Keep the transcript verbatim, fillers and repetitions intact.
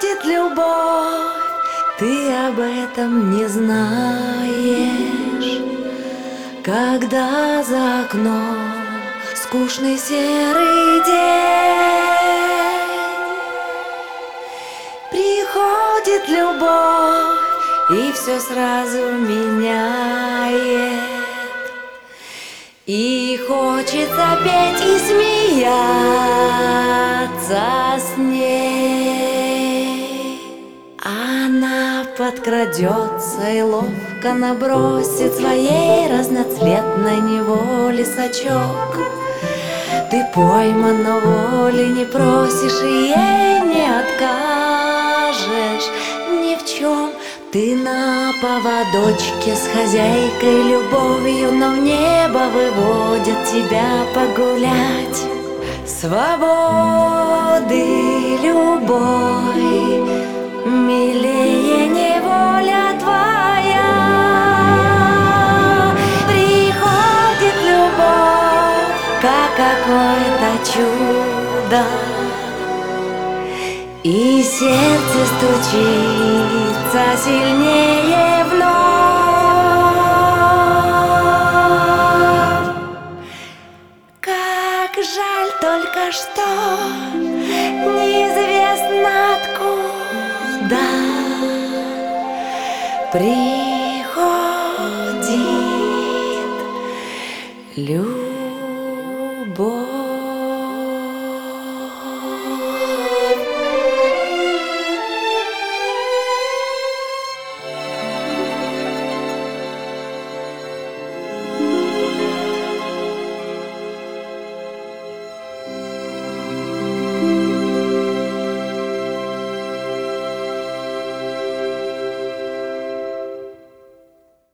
Приходит любовь, ты об этом не знаешь, когда за окном скучный серый день. Приходит любовь, и все сразу меняет, и хочется петь и смеяться с ней. Она подкрадется и ловко набросит своей разноцветной неволе сачок. Ты пойман, но воли не просишь, и ей не откажешь ни в чем. Ты на поводочке с хозяйкой любовью, но в небо выводят тебя погулять. Свободы любой милее неволя твоя. Приходит любовь, как какое-то чудо, и сердце стучится сильнее вновь. Как жаль только, что неизвестно откуда при